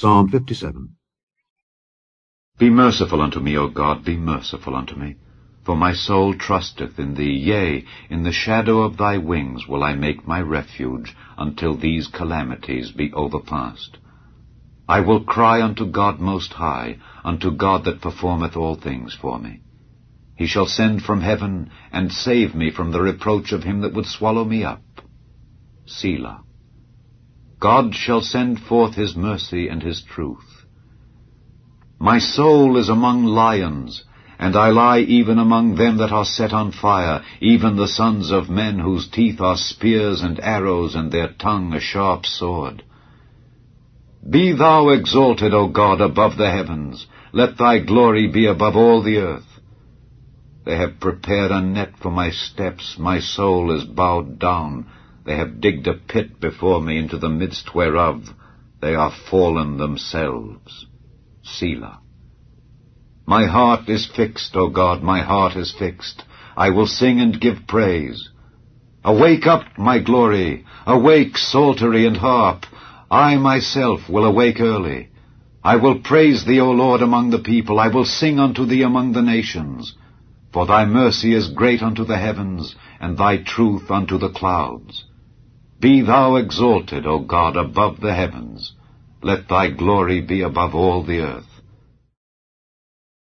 Psalm 57. Be merciful unto me, O God, be merciful unto me. For my soul trusteth in thee, yea, in the shadow of thy wings will I make my refuge, until these calamities be overpast. I will cry unto God most high, unto God that performeth all things for me. He shall send from heaven, and save me from the reproach of him that would swallow me up. Selah. God shall send forth his mercy and his truth. My soul is among lions, and I lie even among them that are set on fire, even the sons of men whose teeth are spears and arrows, and their tongue a sharp sword. Be thou exalted, O God, above the heavens. Let thy glory be above all the earth. They have prepared a net for my steps. My soul is bowed down. They have digged a pit before me, into the midst whereof they are fallen themselves. Selah. My heart is fixed, O God, my heart is fixed. I will sing and give praise. Awake up, my glory. Awake, psaltery and harp. I myself will awake early. I will praise thee, O Lord, among the people. I will sing unto thee among the nations. For thy mercy is great unto the heavens, and thy truth unto the clouds. Be thou exalted, O God, above the heavens. Let thy glory be above all the earth.